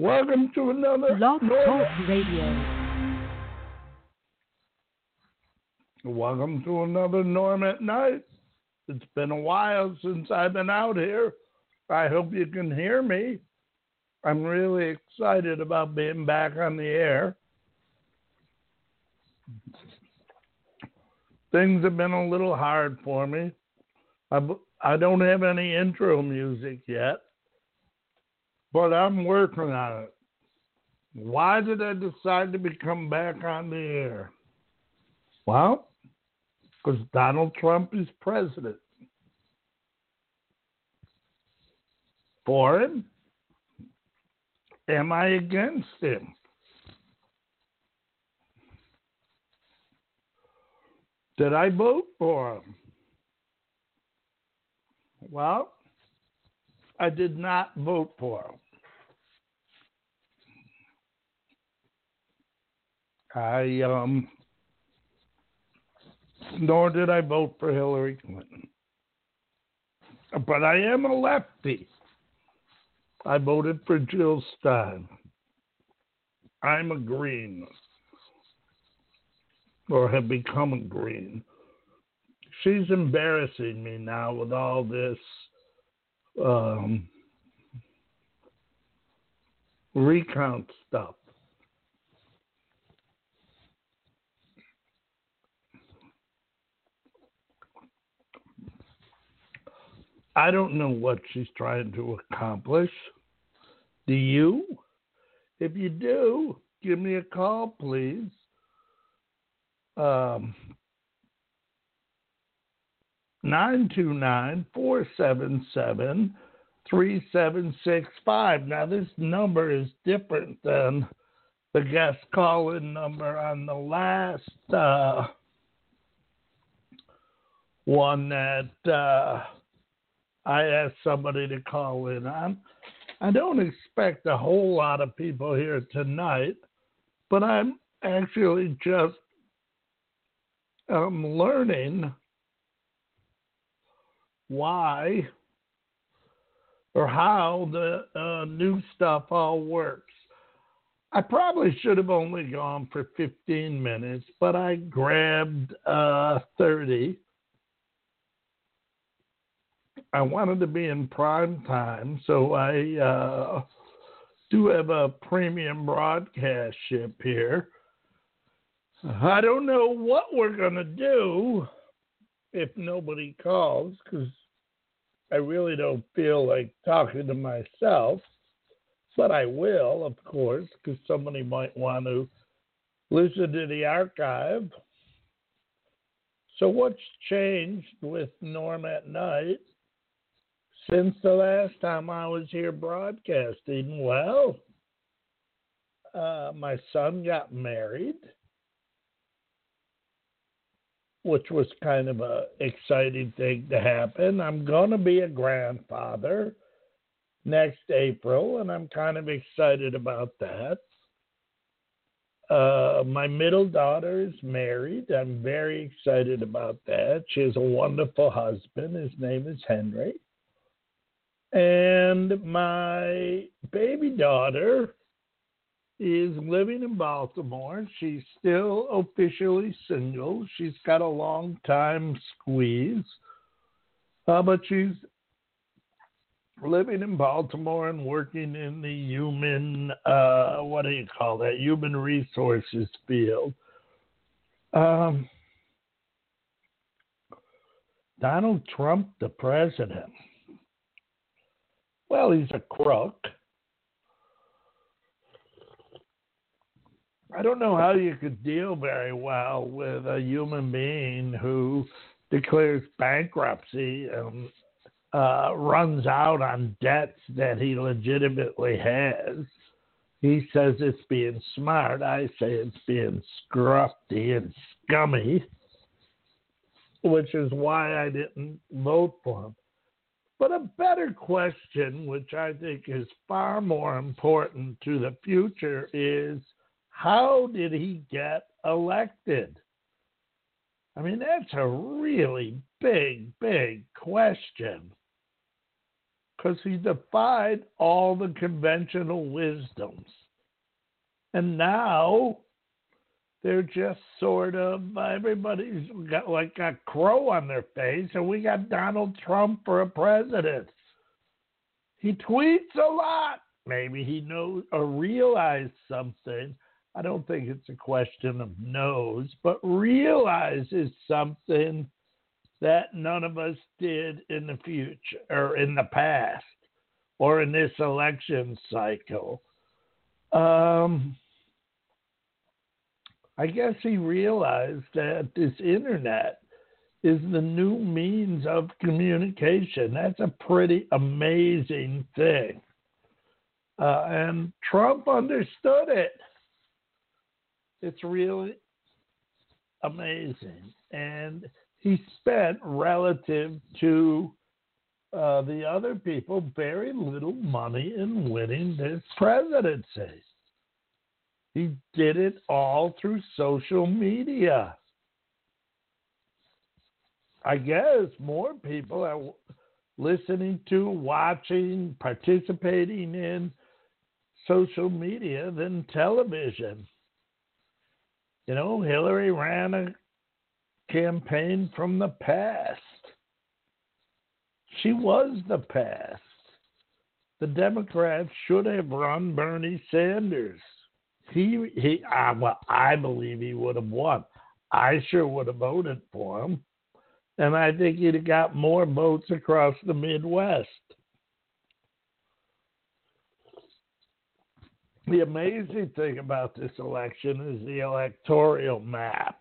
Welcome to another Blog Talk Radio. Welcome to another Norm at Night. It's been a while since I've been out here. I hope you can hear me. I'm really excited about being back on the air. Things have been a little hard for me. I don't have any intro music yet, but I'm working on it. Why did I decide to become back on the air? Well, because Donald Trump is president. For him? Am I against him? Did I vote for him? Well, I did not vote for him. Nor did I vote for Hillary Clinton. But I am a lefty. I voted for Jill Stein. I'm a green, or have become a green. She's embarrassing me now with all this recount stuff. I don't know what she's trying to accomplish. Do you? If you do, give me a call, please. 929-477-3765. Now, this number is different than the guest call-in number on the last one that I asked somebody to call in on. I don't expect a whole lot of people here tonight, but I'm actually just learning why or how the new stuff all works. I probably should have only gone for 15 minutes, but I grabbed 30. I wanted to be in prime time, so I do have a premium broadcast ship here. I don't know what we're going to do if nobody calls, because I really don't feel like talking to myself, but I will, of course, because somebody might want to listen to the archive. So what's changed with Norm at Night since the last time I was here broadcasting? Well, my son got married, which was kind of an exciting thing to happen. I'm going to be a grandfather next April, and I'm kind of excited about that. My middle daughter is married. I'm very excited about that. She has a wonderful husband. His name is Henry. And my baby daughter is living in Baltimore. She's still officially single. She's got a long time squeeze, but she's living in Baltimore and working in the human, human resources field. Donald Trump, the president. Well, he's a crook. I don't know how you could deal very well with a human being who declares bankruptcy and runs out on debts that he legitimately has. He says it's being smart. I say it's being scruffy and scummy, which is why I didn't vote for him. But a better question, which I think is far more important to the future, is how did he get elected? I mean, that's a really big question. because he defied all the conventional wisdoms. And now they're just sort of, everybody's got like a crow on their face, and we got Donald Trump for a president. He tweets a lot. Maybe he knows or realized something. I don't think it's a question of knows, but realizes something that none of us did in the future or in the past or in this election cycle. I guess he realized that this internet is the new means of communication. That's a pretty amazing thing. And Trump understood it. It's really amazing. And he spent, relative to the other people, very little money in winning this presidency. He did it all through social media. I guess more people are listening to, watching, participating in social media than television. You know, Hillary ran a campaign from the past. She was the past. The Democrats should have run Bernie Sanders. Well, I believe he would have won. I sure would have voted for him. And I think he'd have got more votes across the Midwest. The amazing thing about this election is the electoral map.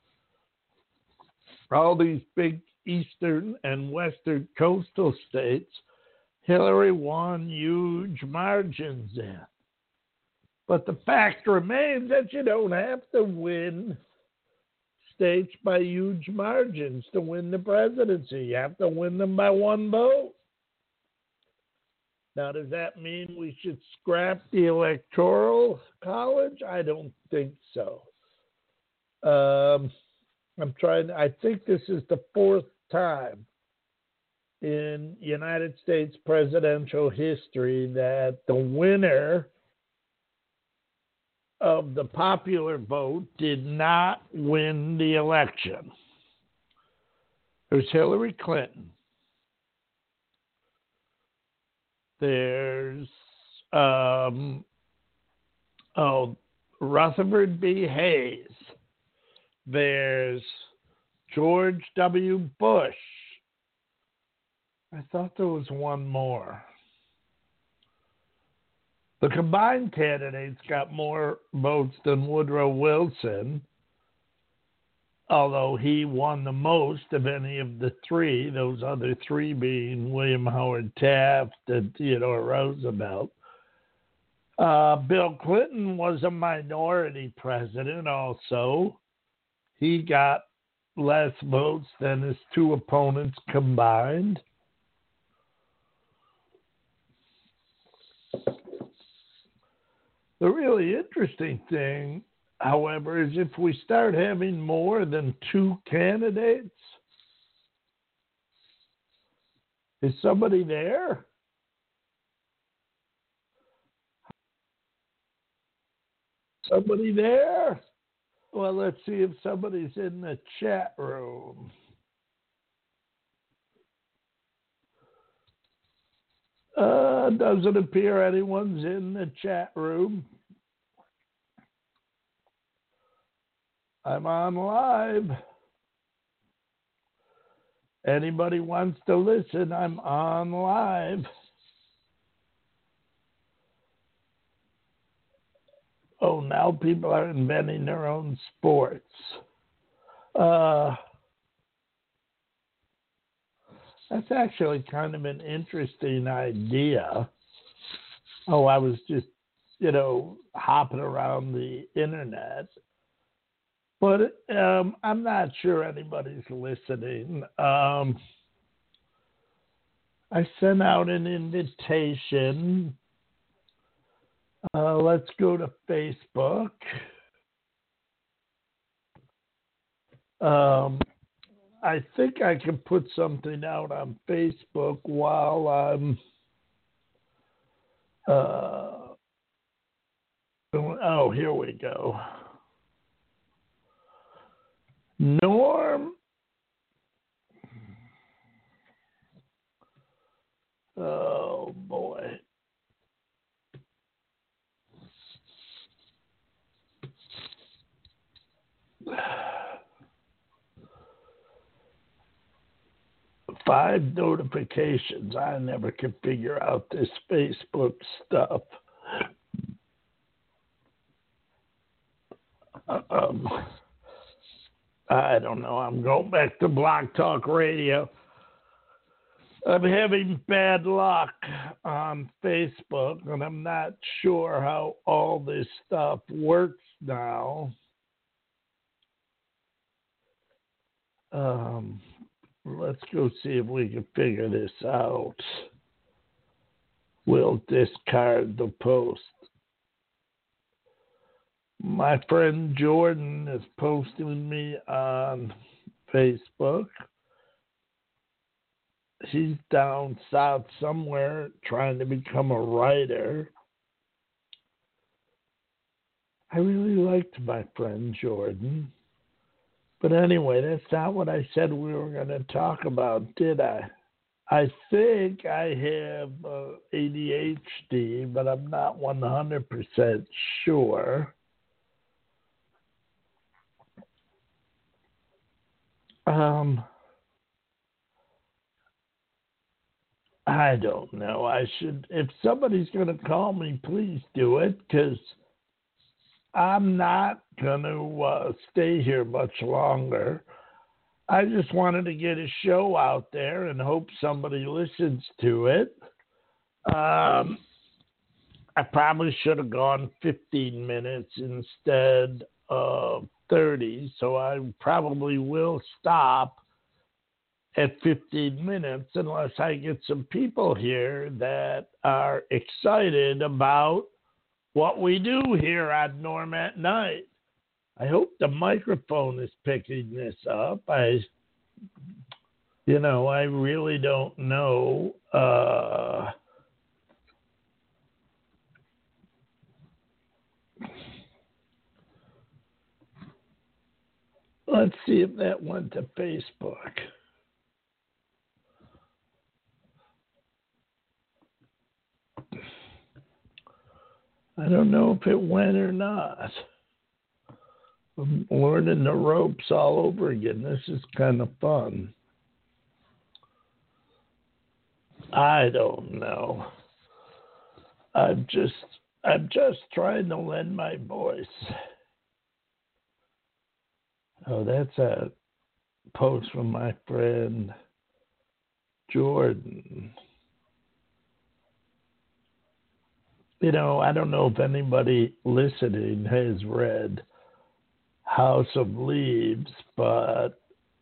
All these big eastern and western coastal states, Hillary won huge margins in. But the fact remains that you don't have to win states by huge margins to win the presidency. You have to win them by one vote. Now, does that mean we should scrap the Electoral College? I don't think so. I think this is the fourth time in United States presidential history that the winner of the popular vote did not win the election. There's Hillary Clinton. There's Rutherford B. Hayes. There's George W. Bush. I thought there was one more. The combined candidates got more votes than Woodrow Wilson, although he won the most of any of the three, those other three being William Howard Taft and Theodore Roosevelt. Bill Clinton was a minority president also. He got less votes than his two opponents combined. The really interesting thing, however, is if we start having more than two candidates, is somebody there? Somebody there? Well, let's see if somebody's in the chat room. Doesn't appear anyone's in the chat room. I'm on live. Anybody wants to listen, I'm on live. Oh, now people are inventing their own sports. That's actually kind of an interesting idea. Oh, I was just, hopping around the internet. But I'm not sure anybody's listening. I sent out an invitation. Let's go to Facebook. I think I can put something out on Facebook while I'm Oh, here we go. Norm. Oh, boy. Five notifications. I never could figure out this Facebook stuff. I don't know. I'm going back to Blog Talk Radio. I'm having bad luck on Facebook, and I'm not sure how all this stuff works now. Let's go see if we can figure this out. We'll discard the post. My friend Jordan is posting me on Facebook. He's down south somewhere trying to become a writer. I really liked my friend Jordan. But anyway, that's not what I said we were going to talk about, did I? I think I have ADHD, but I'm not 100% sure. I don't know. I should, if somebody's going to call me, please do it, because I'm not going to stay here much longer. I just wanted to get a show out there and hope somebody listens to it. I probably should have gone 15 minutes instead of 30, so I probably will stop at 15 minutes unless I get some people here that are excited about what we do here on Norm at Night. I hope the microphone is picking this up. I really don't know. Let's see if that went to Facebook. I don't know if it went or not. I'm learning the ropes all over again. This is kind of fun. I don't know. I'm just trying to lend my voice. Oh, that's a post from my friend Jordan. I don't know if anybody listening has read House of Leaves, but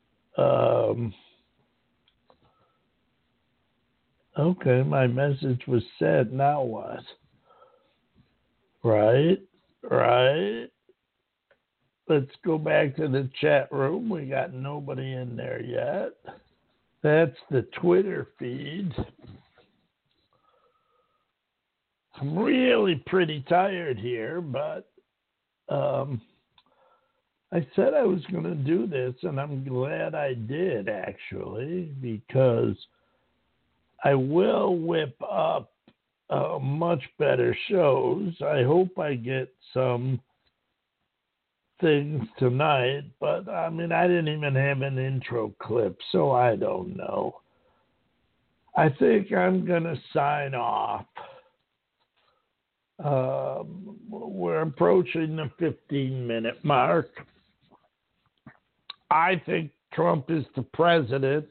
okay, my message was sent. Now what? Right. Let's go back to the chat room. We got nobody in there yet. That's the Twitter feed. I'm really pretty tired here, but I said I was going to do this, and I'm glad I did, actually, because I will whip up much better shows. I hope I get some things tonight, but I didn't even have an intro clip, so I don't know. I think I'm going to sign off. We're approaching the 15-minute mark. I think Trump is the president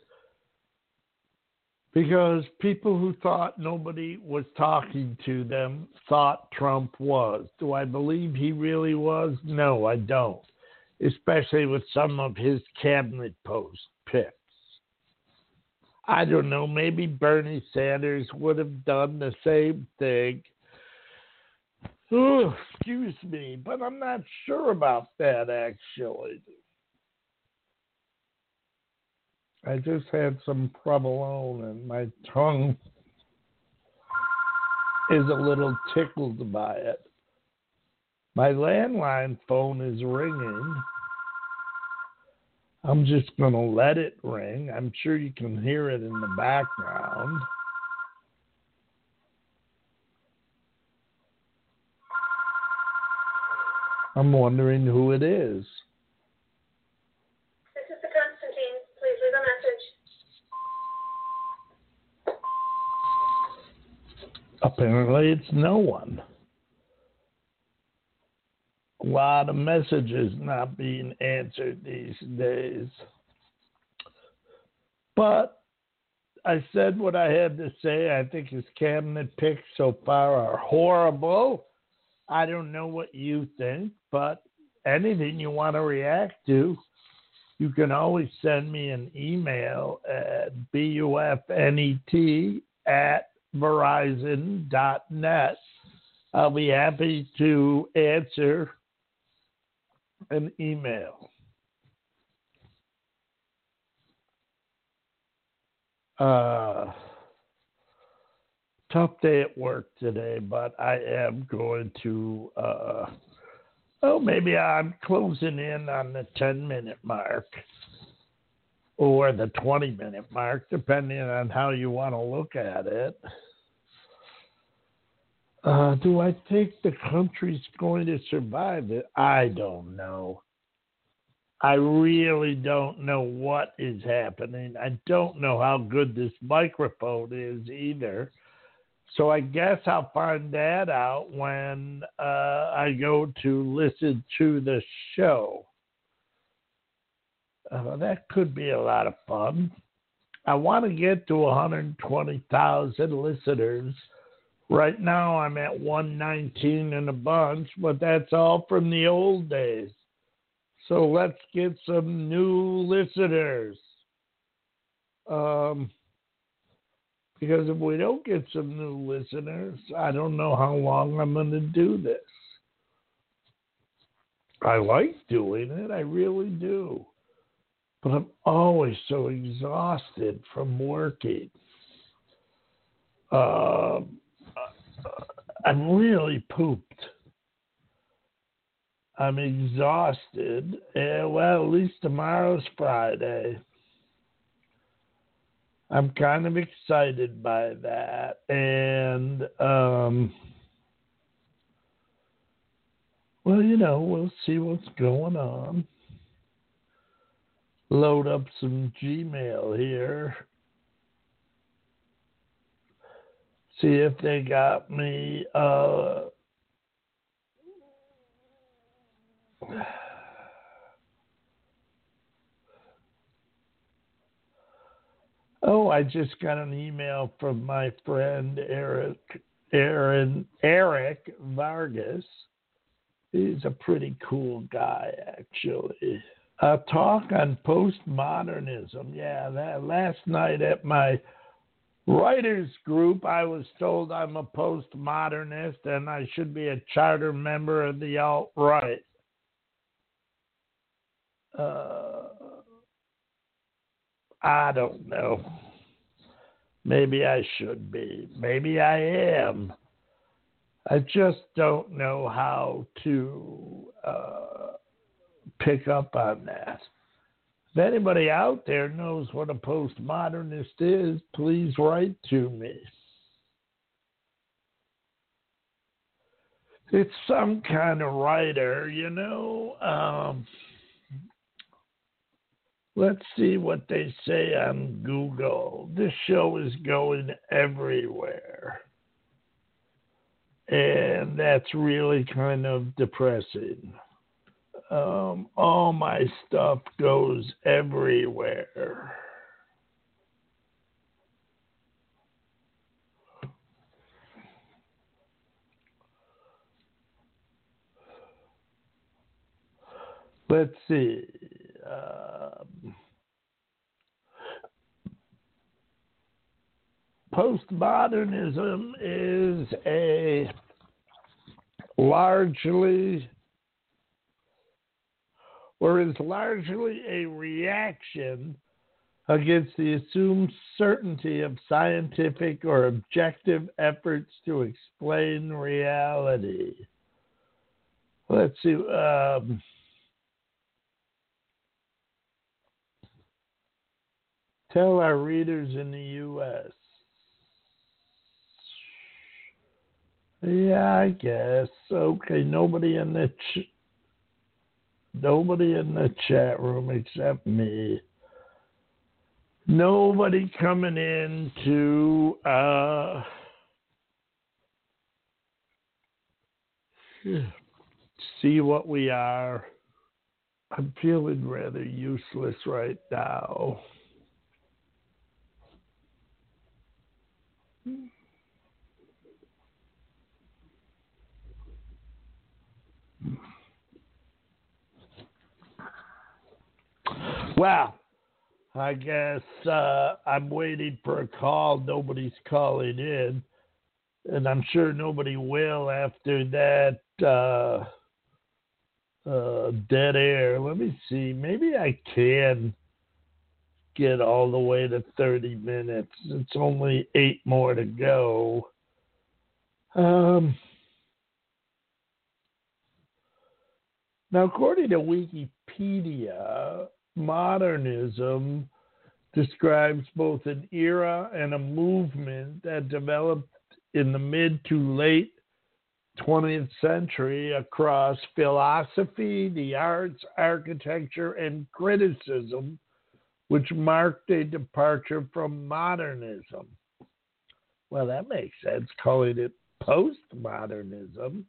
because people who thought nobody was talking to them thought Trump was. Do I believe he really was? No, I don't, especially with some of his cabinet post picks. I don't know, maybe Bernie Sanders would have done the same thing. Oh, excuse me, but I'm not sure about that, actually. I just had some provolone and my tongue is a little tickled by it. My landline phone is ringing. I'm just going to let it ring. I'm sure you can hear it in the background. I'm wondering who it is. This is the Constantine. Please leave a message. Apparently, it's no one. A lot of messages not being answered these days. But I said what I had to say. I think his cabinet picks so far are horrible. I don't know what you think, but anything you want to react to, you can always send me an email at bufnet@verizon.net. I'll be happy to answer an email. Tough day at work today, but I am going to, maybe I'm closing in on the 10-minute mark or the 20-minute mark, depending on how you want to look at it. Do I think the country's going to survive it? I don't know. I really don't know what is happening. I don't know how good this microphone is either. So I guess I'll find that out when I go to listen to the show. That could be a lot of fun. I want to get to 120,000 listeners. Right now I'm at 119 and a bunch, but that's all from the old days. So let's get some new listeners. Because if we don't get some new listeners, I don't know how long I'm going to do this. I like doing it. I really do. But I'm always so exhausted from working. I'm really pooped. I'm exhausted. Well, at least tomorrow's Friday. I'm kind of excited by that. And, well, we'll see what's going on. Load up some Gmail here. See if they got me, Oh, I just got an email from my friend Eric Vargas. He's a pretty cool guy, actually. A talk on postmodernism. Yeah, that last night at my writers group, I was told I'm a postmodernist and I should be a charter member of the alt-right. I don't know. Maybe I should be. Maybe I am. I just don't know how to pick up on that. If anybody out there knows what a postmodernist is, please write to me. It's some kind of writer, Let's see what they say on Google. This show is going everywhere. And that's really kind of depressing. All my stuff goes everywhere. Let's see. Postmodernism is largely a reaction against the assumed certainty of scientific or objective efforts to explain reality. Let's see. Tell our readers in the U.S. Yeah, I guess. Okay, nobody in the chat room except me. Nobody coming in to see what we are. I'm feeling rather useless right now. Well, I guess I'm waiting for a call. Nobody's calling in. And I'm sure nobody will after that dead air. Let me see. Maybe I can get all the way to 30 minutes. It's only 8 more to go. Now, according to Wikipedia, modernism describes both an era and a movement that developed in the mid to late 20th century across philosophy, the arts, architecture, and criticism, which marked a departure from modernism. Well, that makes sense, calling it postmodernism.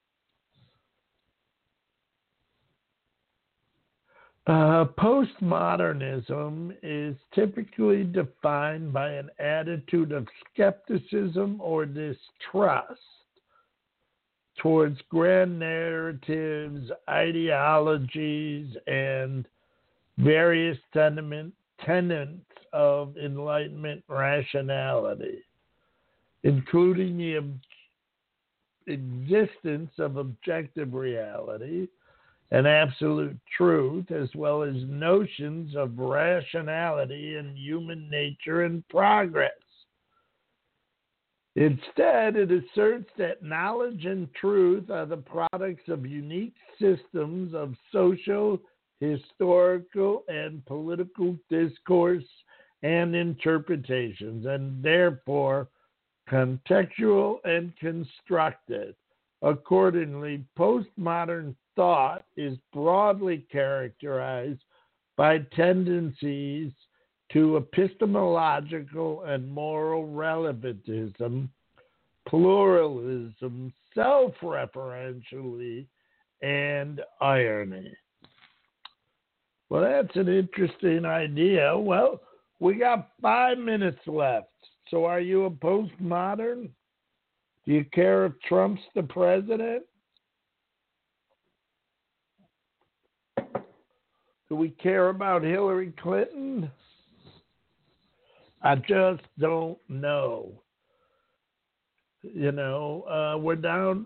Postmodernism is typically defined by an attitude of skepticism or distrust towards grand narratives, ideologies, and various tenets of Enlightenment rationality, including the existence of objective reality and absolute truth, as well as notions of rationality and human nature and progress. Instead, it asserts that knowledge and truth are the products of unique systems of social, historical, and political discourse and interpretations, and therefore contextual and constructed. Accordingly, postmodern thought is broadly characterized by tendencies to epistemological and moral relativism, pluralism, self-referentially, and irony. Well, that's an interesting idea. Well, we got 5 minutes left. So are you a postmodern? Do you care if Trump's the president? Do we care about Hillary Clinton? I just don't know. You know, we're down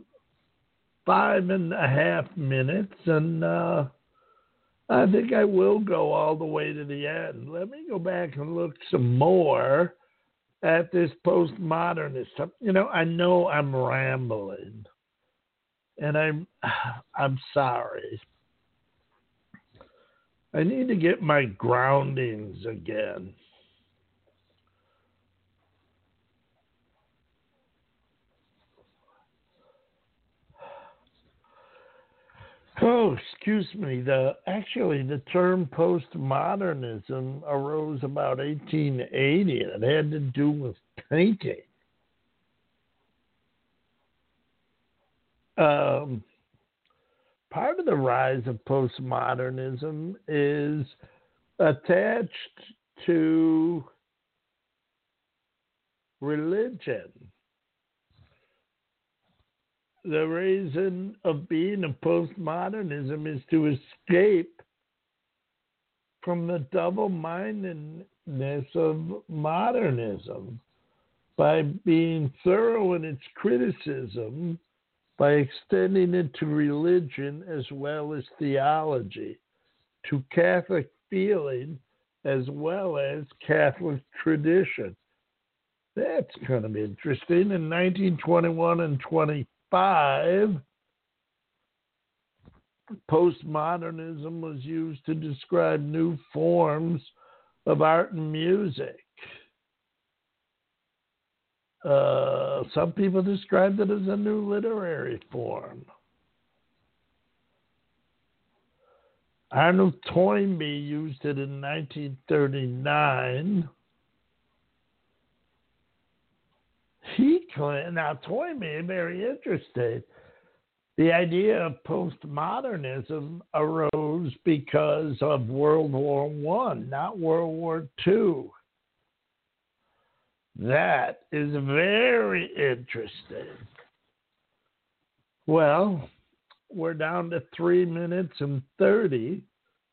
5.5 minutes, and I think I will go all the way to the end. Let me go back and look some more at this postmodernist stuff. You know I'm rambling, and I'm sorry. I need to get my groundings again. Oh, excuse me. The term postmodernism arose about 1880, and it had to do with painting. Part of the rise of postmodernism is attached to religion. The reason of being a postmodernism is to escape from the double-mindedness of modernism by being thorough in its criticism, by extending it to religion as well as theology, to Catholic feeling as well as Catholic tradition. That's kind of interesting. In 1921 and 25, postmodernism was used to describe new forms of art and music. Some people described it as a new literary form. Arnold Toynbee used it in 1939. He claimed, now Toynbee, very interesting. The idea of postmodernism arose because of World War I, not World War II. That is very interesting. Well, we're down to 3 minutes and 30.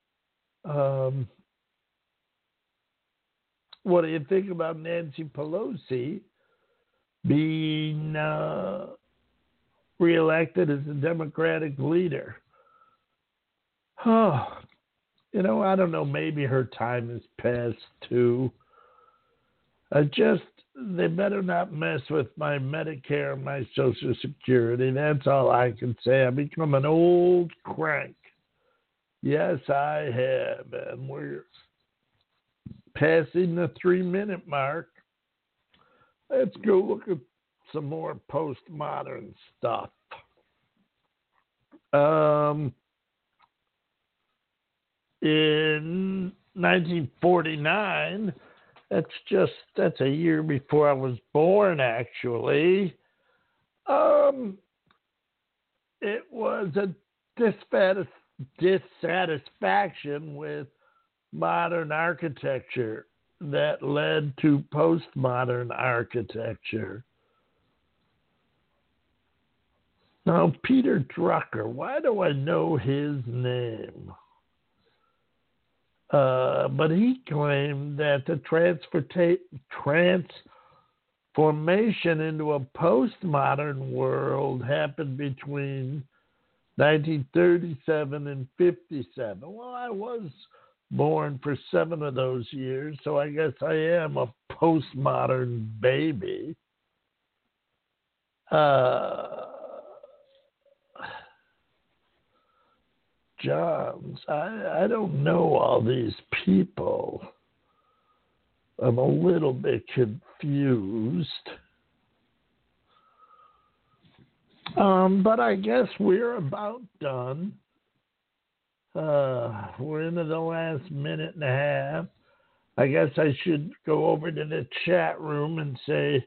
What do you think about Nancy Pelosi being reelected as the Democratic leader? I don't know, maybe her time is past too. They better not mess with my Medicare and my Social Security. That's all I can say. I've become an old crank. Yes, I have. And we're passing the 3-minute mark. Let's go look at some more postmodern stuff. In 1949, that's a year before I was born, actually. It was a dissatisfaction with modern architecture that led to postmodern architecture. Now, Peter Drucker, why do I know his name? But he claimed that the transformation into a postmodern world happened between 1937 and 57. Well, I was born for 7 of those years, so I guess I am a postmodern baby. Johns, I don't know all these people. I'm a little bit confused. But I guess we're about done. We're into the last minute and a half. I guess I should go over to the chat room and say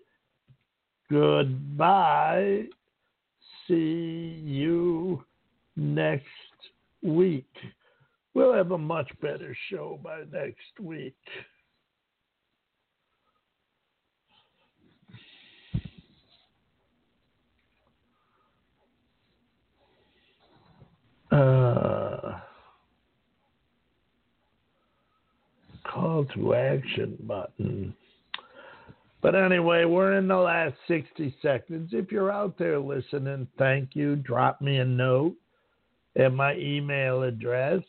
goodbye. See you next week. We'll have a much better show by next week. Call to action button. But anyway, we're in the last 60 seconds. If you're out there listening, thank you. Drop me a note at my email address,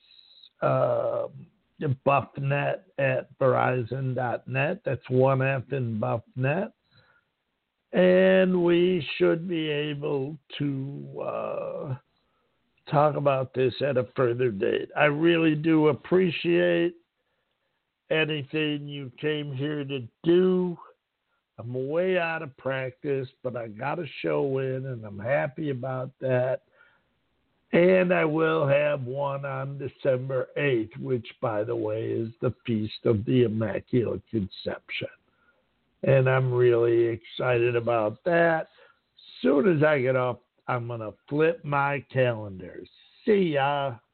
buffnet@verizon.net. That's 1F in buffnet. And we should be able to talk about this at a further date. I really do appreciate anything you came here to do. I'm way out of practice, but I got a show in, and I'm happy about that. And I will have one on December 8th, which, by the way, is the Feast of the Immaculate Conception. And I'm really excited about that. As soon as I get off, I'm going to flip my calendar. See ya.